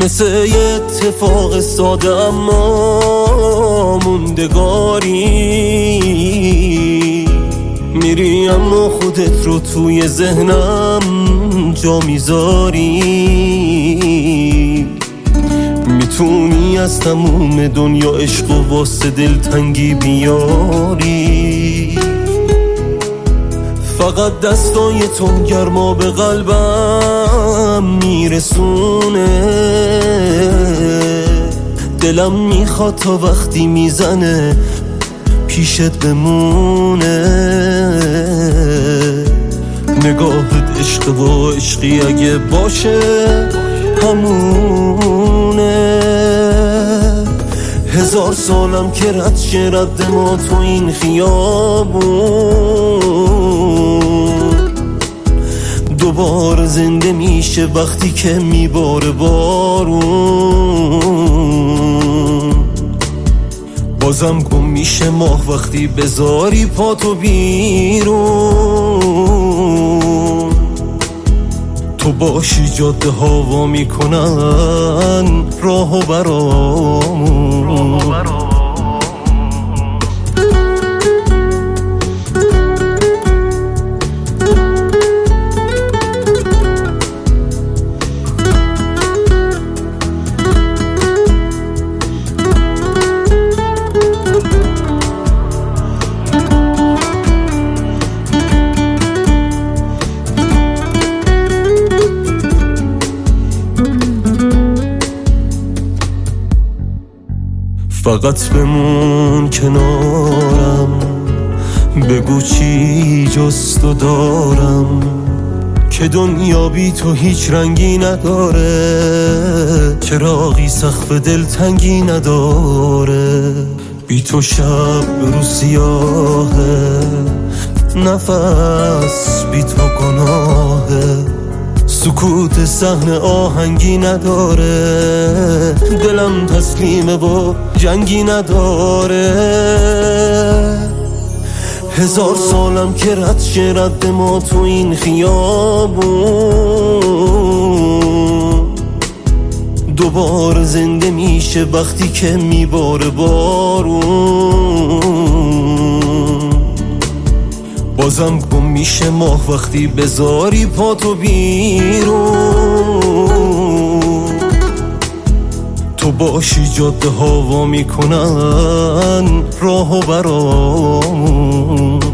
مثل یه اتفاق ساده اما موندگاری، میری اما خودت رو توی ذهنم جا میذاری. میتونی از تموم دنیا عشق و واسه دلتنگی بیاری، فقط دستای تو گرما به قلبم میرسونه. دلم میخواد تا وقتی میزنه پیشت بمونه. نگاهت عشق و عشقی اگه باشه همونه. 1000 سالم که رد شه رد ما تو این خیابون، دوباره زنده میشه وقتی که میباره بارون. بازم گم میشه ماه وقتی بذاری پاتو بیرون. تو باشی جاده ها وا میکنن راهو برامون. فقط بمون کنارم، بگو چی جز تو دارم، که دنیا بی تو هیچ رنگی نداره، چراغی سقف دلتنگی نداره. بی تو شب رو سیاهه، نفس بی تو گناهه، سکوت صحنه آهنگی نداره، دلم تسلیمه و جنگی نداره. 1000 سالم که رد شه رد ما تو این خیابون، دوباره زنده میشه وقتی که میباره بارون. بازم گم میشه ماه وقتی بذاری پاتو بیرون. تو باشی جاده ها وا میکنن راهو برامون.